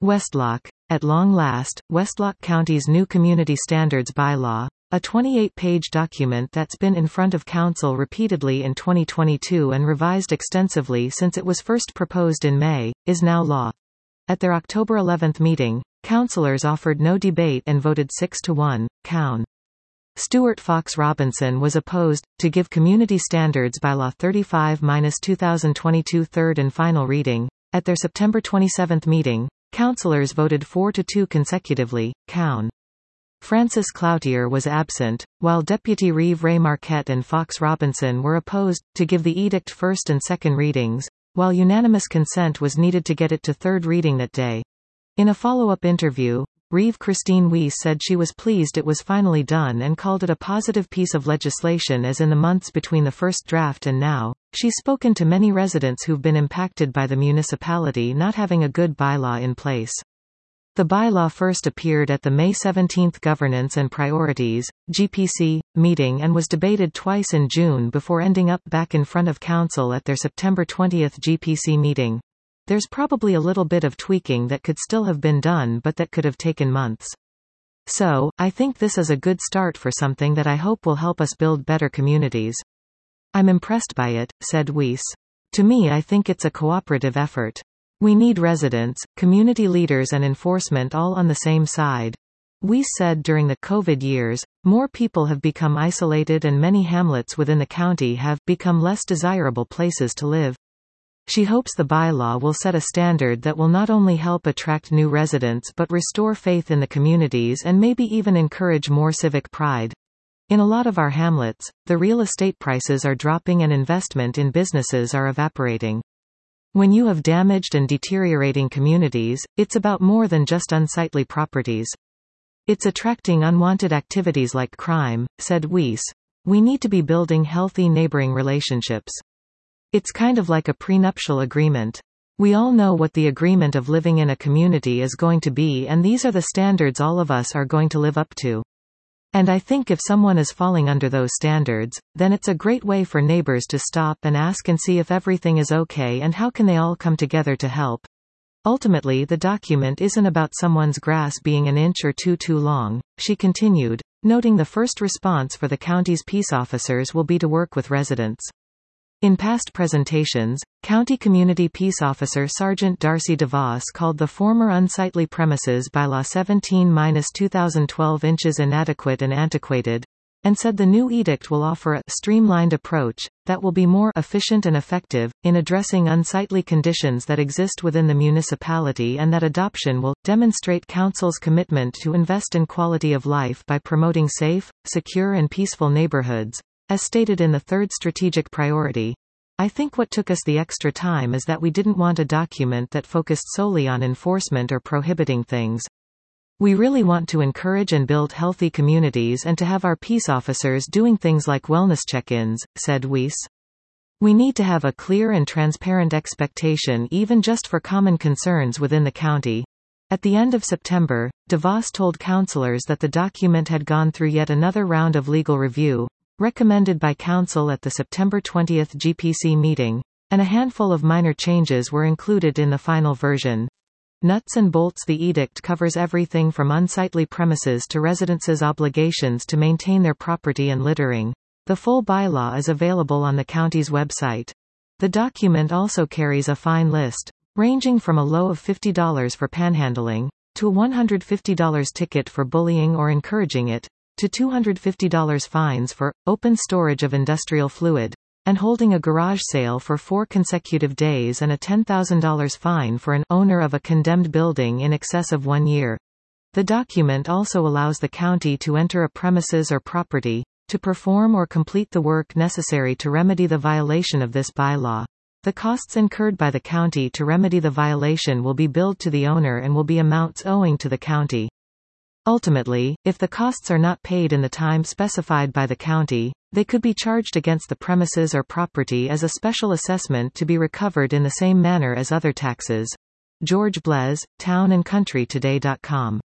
Westlock. At long last, Westlock County's new Community Standards Bylaw, a 28-page document that's been in front of Council repeatedly in 2022 and revised extensively since it was first proposed in May, is now law. At their October 11 meeting, councillors offered no debate and voted 6-1, Cown. Stuart Fox Robinson was opposed to give Community Standards Bylaw 35-2022 third and final reading. At their September 27 meeting, councillors voted 4-2 consecutively, Cown. Francis Cloutier was absent, while Deputy Reeve Ray Marquette and Fox Robinson were opposed to give the edict first and second readings, while unanimous consent was needed to get it to third reading that day. In a follow-up interview, Reeve Christine Weiss said she was pleased it was finally done and called it a positive piece of legislation as in the months between the first draft and now, she's spoken to many residents who've been impacted by the municipality not having a good bylaw in place. The bylaw first appeared at the May 17 Governance and Priorities, GPC, meeting and was debated twice in June before ending up back in front of Council at their September 20 GPC meeting. There's probably a little bit of tweaking that could still have been done but that could have taken months. So, I think this is a good start for something that I hope will help us build better communities. I'm impressed by it, said Weiss. To me, I think it's a cooperative effort. We need residents, community leaders and enforcement all on the same side. Weiss said during the COVID years, more people have become isolated and many hamlets within the county have become less desirable places to live. She hopes the bylaw will set a standard that will not only help attract new residents but restore faith in the communities and maybe even encourage more civic pride. In a lot of our hamlets, the real estate prices are dropping and investment in businesses are evaporating. When you have damaged and deteriorating communities, it's about more than just unsightly properties. It's attracting unwanted activities like crime, said Weiss. We need to be building healthy neighboring relationships. It's kind of like a prenuptial agreement. We all know what the agreement of living in a community is going to be and these are the standards all of us are going to live up to. And I think if someone is falling under those standards, then it's a great way for neighbors to stop and ask and see if everything is okay and how can they all come together to help. Ultimately, the document isn't about someone's grass being an inch or two too long, she continued, noting the first response for the county's peace officers will be to work with residents. In past presentations, County Community Peace Officer Sergeant Darcy DeVos called the former Unsightly Premises Bylaw 17-2012 inches inadequate and antiquated, and said the new edict will offer a streamlined approach that will be more efficient and effective in addressing unsightly conditions that exist within the municipality and that adoption will demonstrate Council's commitment to invest in quality of life by promoting safe, secure and peaceful neighborhoods. As stated in the third strategic priority, I think what took us the extra time is that we didn't want a document that focused solely on enforcement or prohibiting things. We really want to encourage and build healthy communities and to have our peace officers doing things like wellness check-ins, said Weiss. We need to have a clear and transparent expectation even just for common concerns within the county. At the end of September, DeVos told councillors that the document had gone through yet another round of legal review, recommended by Council at the September 20 GPC meeting, and a handful of minor changes were included in the final version. Nuts and bolts: the edict covers everything from unsightly premises to residents' obligations to maintain their property and littering. The full bylaw is available on the county's website. The document also carries a fine list, ranging from a low of $50 for panhandling, to a $150 ticket for bullying or encouraging it, to $250 fines for open storage of industrial fluid, and holding a garage sale for 4 consecutive days and a $10,000 fine for an owner of a condemned building in excess of 1 year. The document also allows the county to enter a premises or property, to perform or complete the work necessary to remedy the violation of this bylaw. The costs incurred by the county to remedy the violation will be billed to the owner and will be amounts owing to the county. Ultimately, if the costs are not paid in the time specified by the county, they could be charged against the premises or property as a special assessment to be recovered in the same manner as other taxes. George Blez, townandcountrytoday.com